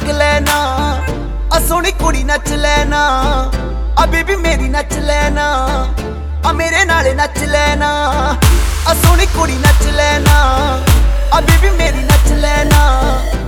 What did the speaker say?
तक लेना, आ सोहनी कुड़ी नच लेना, आ बेबी मेरी नच लेना, आ मेरे नाल नच लेना, आ सोहनी कुड़ी नच लेना, आ बेबी मेरी नच लेना।